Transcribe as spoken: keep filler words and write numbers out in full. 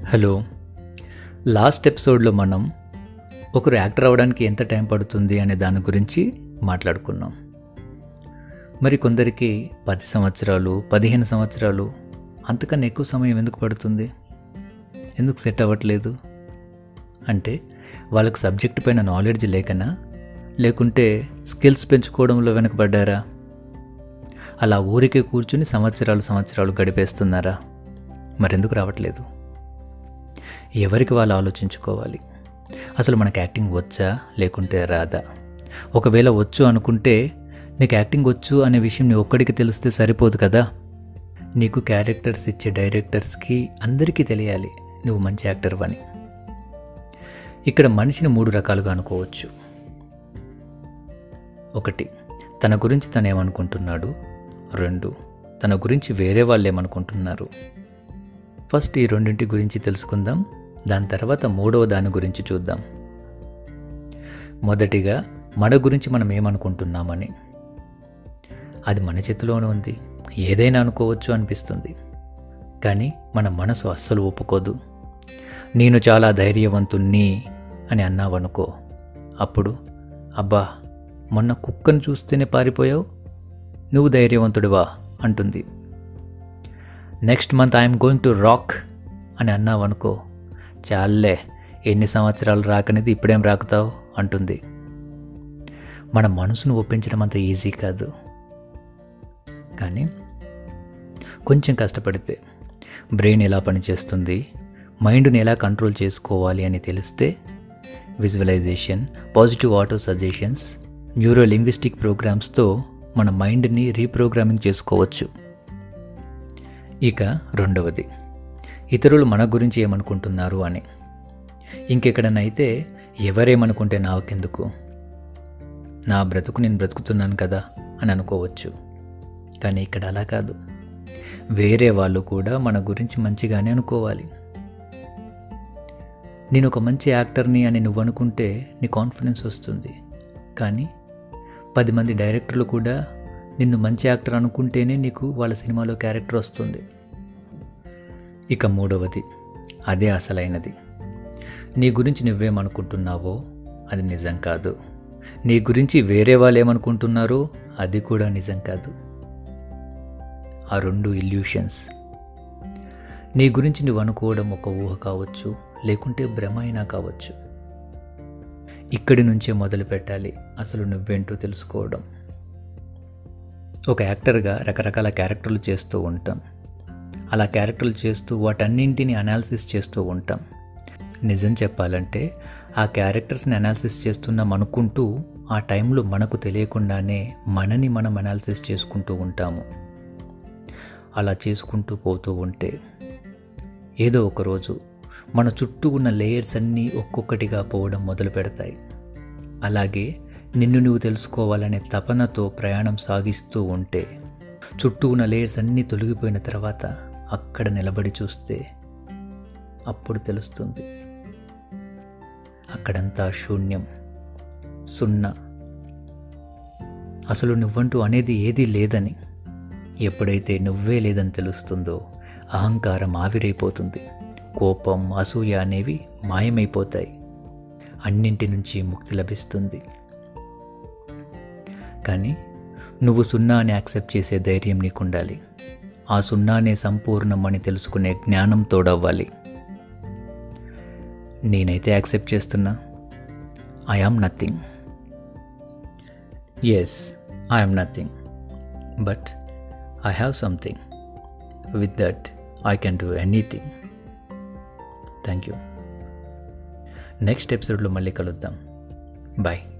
Hello. Last ఎపిసోడ్లో మనం ఒకరు యాక్టర్ అవ్వడానికి ఎంత టైం పడుతుంది అనే దాని గురించి మాట్లాడుకున్నాం. మరి కొందరికి పది సంవత్సరాలు పదిహేను సంవత్సరాలు అంతకన్నా ఎక్కువ సమయం ఎందుకు పడుతుంది? ఎందుకు సెట్ అవ్వట్లేదు? అంటే వాళ్ళకి సబ్జెక్ట్ పైన నాలెడ్జ్ లేకనా, లేకుంటే స్కిల్స్ పెంచుకోవడంలో వెనకబడ్డారా? అలా ఊరికే కూర్చుని సంవత్సరాలు సంవత్సరాలు గడిపేస్తున్నారా? మరెందుకు రావట్లేదు? ఎవరికి వాళ్ళు ఆలోచించుకోవాలి. అసలు మనకు యాక్టింగ్ వచ్చా లేకుంటే రాదా? ఒకవేళ వచ్చు అనుకుంటే నీకు యాక్టింగ్ వచ్చు అనే విషయం నీ ఒక్కడికి తెలిస్తే సరిపోదు కదా. నీకు క్యారెక్టర్స్ ఇచ్చే డైరెక్టర్స్కి అందరికీ తెలియాలి నువ్వు మంచి యాక్టర్ అని. ఇక్కడ మనిషిని మూడు రకాలుగా అనుకోవచ్చు. ఒకటి, తన గురించి తను ఏమనుకుంటున్నాడు. రెండు, తన గురించి వేరే వాళ్ళు ఏమనుకుంటున్నారు. ఫస్ట్ ఈ రెండింటి గురించి తెలుసుకుందాం. దాని తర్వాత మూడవ దాని గురించి చూద్దాం. మొదటిగా మన గురించి మనం ఏమనుకుంటున్నామని. అది మన చేతిలోనే ఉంది. ఏదైనా అనుకోవచ్చు అనిపిస్తుంది, కానీ మన మనసు అస్సలు ఒప్పుకోదు. నేను చాలా ధైర్యవంతుణ్ణి అని అన్నావనుకో, అప్పుడు అబ్బా మొన్న కుక్కను చూస్తేనే పారిపోయావు, నువ్వు ధైర్యవంతుడివా అంటుంది. Next month I'm going to rock అని అన్నావనుకో, చాలే ఎన్ని సంవత్సరాలు రాకనేది ఇప్పుడేం రాకుతావు అంటుంది. మన మనసును ఒప్పించడం అంత ఈజీ కాదు, కానీ కొంచెం కష్టపడితే బ్రెయిన్ ఎలా పనిచేస్తుంది, మైండ్ని ఎలా కంట్రోల్ చేసుకోవాలి అని తెలిస్తే visualisation, positive auto suggestions, neuro linguistic ప్రోగ్రామ్స్తో మన మైండ్ని రీప్రోగ్రామింగ్ చేసుకోవచ్చు. ఇక రెండవది, ఇతరులు మన గురించి ఏమనుకుంటున్నారు అని. ఇంకెక్కడనైతే ఎవరేమనుకుంటే నాకెందుకు, నా బ్రతుకు నేను బ్రతుకుతున్నాను కదా అని అనుకోవచ్చు. కానీ ఇక్కడ అలా కాదు. వేరే వాళ్ళు కూడా మన గురించి మంచిగానే అనుకోవాలి. నేను ఒక మంచి యాక్టర్ని అని నువ్వు అనుకుంటే నీ కాన్ఫిడెన్స్ వస్తుంది. కానీ పది మంది డైరెక్టర్లు కూడా నిన్ను మంచి యాక్టర్ అనుకుంటేనే నీకు వాళ్ళ సినిమాలో క్యారెక్టర్ వస్తుంది. ఇక మూడవది, అదే అసలైనది. నీ గురించి నువ్వేమనుకుంటున్నావో అది నిజం కాదు. నీ గురించి వేరే వాళ్ళు ఏమనుకుంటున్నారో అది కూడా నిజం కాదు. ఆ రెండు ఇల్యూషన్స్. నీ గురించి నువ్వు అనుకోవడం ఒక ఊహ కావచ్చు, లేకుంటే భ్రమ అయినా కావచ్చు. ఇక్కడి నుంచే మొదలు పెట్టాలి అసలు నువ్వేంటో తెలుసుకోవడం. ఒక యాక్టర్గా రకరకాల క్యారెక్టర్లు చేస్తూ ఉంటాం. అలా క్యారెక్టర్లు చేస్తూ వాటన్నింటిని అనాలిసిస్ చేస్తూ ఉంటాం. నిజం చెప్పాలంటే ఆ క్యారెక్టర్స్ని అనాలిసిస్ చేస్తున్నాం అనుకుంటూ ఆ టైంలో మనకు తెలియకుండానే మనని మనం అనాలిసిస్ చేసుకుంటూ ఉంటాము. అలా చేసుకుంటూ పోతూ ఉంటే ఏదో ఒకరోజు మన చుట్టూ ఉన్న లేయర్స్ అన్నీ ఒక్కొక్కటిగా పోవడం మొదలు పెడతాయి. అలాగే నిన్ను నువ్వు తెలుసుకోవాలనే తపనతో ప్రయాణం సాగిస్తూ ఉంటే చుట్టూ ఉన్న లేయర్స్ అన్నీ తొలగిపోయిన తర్వాత అక్కడ నిలబడి చూస్తే అప్పుడు తెలుస్తుంది అక్కడంతా శూన్యం, సున్నా. అసలు నువ్వంటూ అనేది ఏదీ లేదని. ఎప్పుడైతే నువ్వే లేదని తెలుస్తుందో అహంకారం ఆవిరైపోతుంది. కోపం, అసూయ అనేవి మాయమైపోతాయి. అన్నింటి నుంచి ముక్తి లభిస్తుంది. కానీ నువ్వు సున్నాని యాక్సెప్ట్ చేసే ధైర్యం నీకుండాలి. ఆ సున్నానే సంపూర్ణం అని తెలుసుకునే జ్ఞానం తోడవ్వాలి. నేనైతే యాక్సెప్ట్ చేస్తున్నా. I am nothing. Yes, I am nothing, but I have something. With that I can do anything. Thank you. Next ఎపిసోడ్లో మళ్ళీ కలుద్దాం. బాయ్.